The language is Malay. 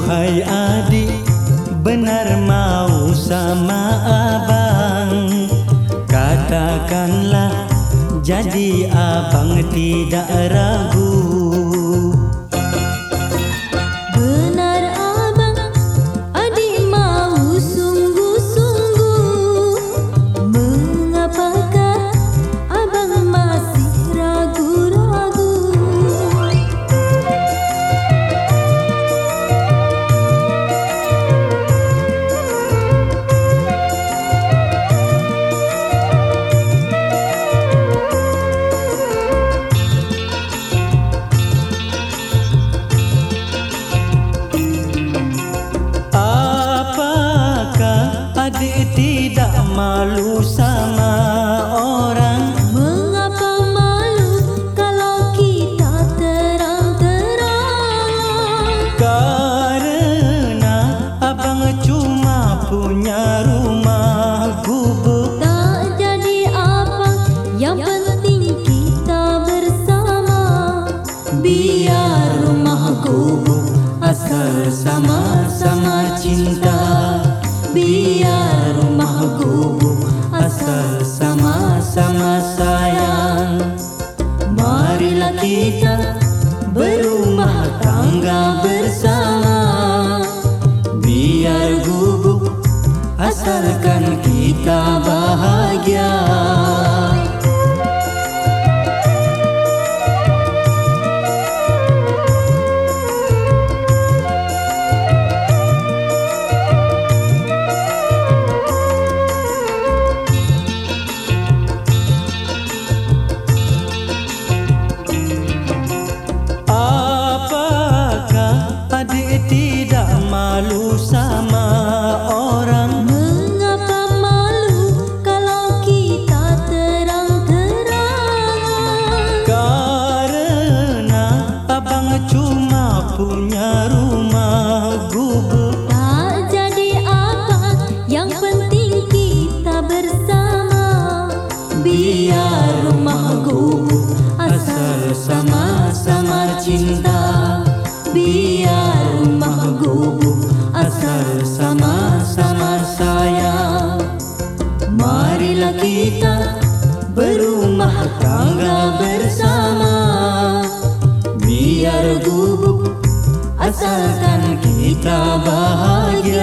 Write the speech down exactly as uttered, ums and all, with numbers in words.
Duhai adik, benar mau sama abang, katakanlah jadi abang tidak ragu. Benar abang, adik mau sungguh-sungguh. Mengapakah abang masih ragu-ragu? Adik tidak malu sama orang? Mengapa malu kalau kita terang-terang? Karena abang cuma punya rumah gubuk. Tak jadi apa, yang penting kita bersama. Biar rumah gubuk asal sama-sama cinta. Biar rumah gubuk asal sama-sama sayang. Marilah kita berumah tangga bersama. Biar gubuk asalkan kita bahagia. Adik tidak malu sama orang? Mengapa malu kalau kita terang-terangan? Karena abang cuma punya rumah gubuk. Tak jadi apa, yang penting kita bersama. Biar rumah gubuk asal sama-sama cinta. Biar rumah gubuk asal sama-sama sayang. Marilah kita berumah tangga bersama. Biar gubuk asalkan kita bahagia.